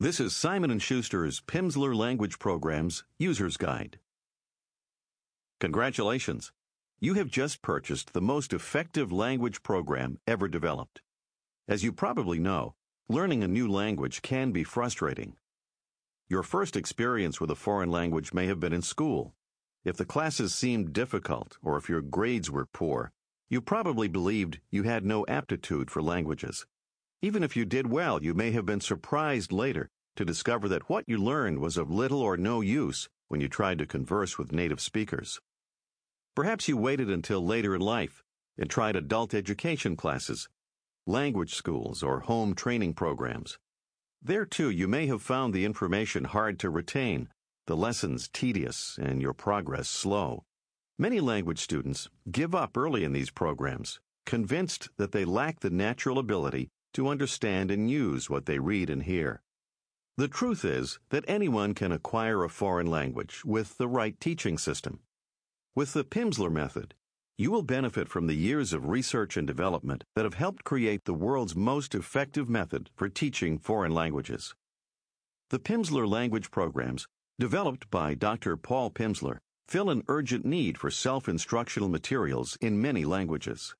This is Simon & Schuster's Pimsleur Language Program's User's Guide. Congratulations! You have just purchased the most effective language program ever developed. As you probably know, learning a new language can be frustrating. Your first experience with a foreign language may have been in school. If the classes seemed difficult or if your grades were poor, you probably believed you had no aptitude for languages. Even if you did well, you may have been surprised later to discover that what you learned was of little or no use when you tried to converse with native speakers. Perhaps you waited until later in life and tried adult education classes, language schools, or home training programs. There, too, you may have found the information hard to retain, the lessons tedious, and your progress slow. Many language students give up early in these programs, convinced that they lack the natural ability to understand and use what they read and hear. The truth is that anyone can acquire a foreign language with the right teaching system. With the Pimsleur method, you will benefit from the years of research and development that have helped create the world's most effective method for teaching foreign languages. The Pimsleur language programs, developed by Dr. Paul Pimsleur, fill an urgent need for self-instructional materials in many languages.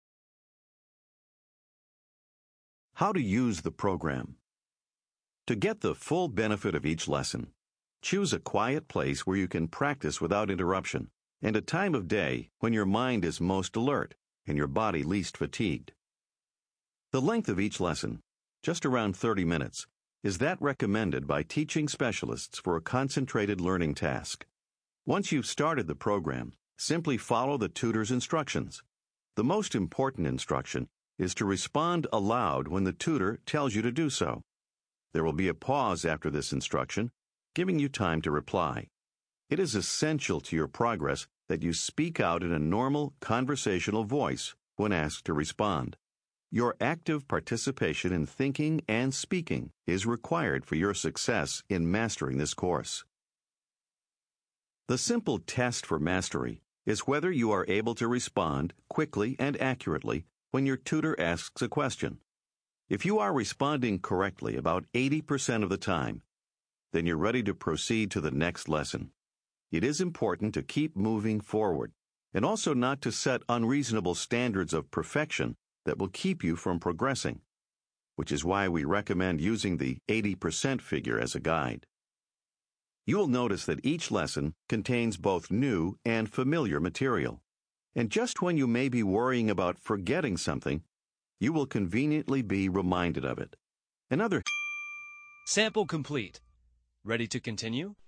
How to use the program. To get the full benefit of each lesson, choose a quiet place where you can practice without interruption and a time of day when your mind is most alert and your body least fatigued. The length of each lesson, just around 30 minutes, is that recommended by teaching specialists for a concentrated learning task. Once you've started the program, simply follow the tutor's instructions. The most important instruction is to respond aloud when the tutor tells you to do so. There will be a pause after this instruction, giving you time to reply. It is essential to your progress that you speak out in a normal conversational voice when asked to respond. Your active participation in thinking and speaking is required for your success in mastering this course. The simple test for mastery is whether you are able to respond quickly and accurately when your tutor asks a question. If you are responding correctly about 80% of the time, then you're ready to proceed to the next lesson. It is important to keep moving forward and also not to set unreasonable standards of perfection that will keep you from progressing, which is why we recommend using the 80% figure as a guide. You will notice that each lesson contains both new and familiar material. And just when you may be worrying about forgetting something, you will conveniently be reminded of it. Sample complete. Ready to continue?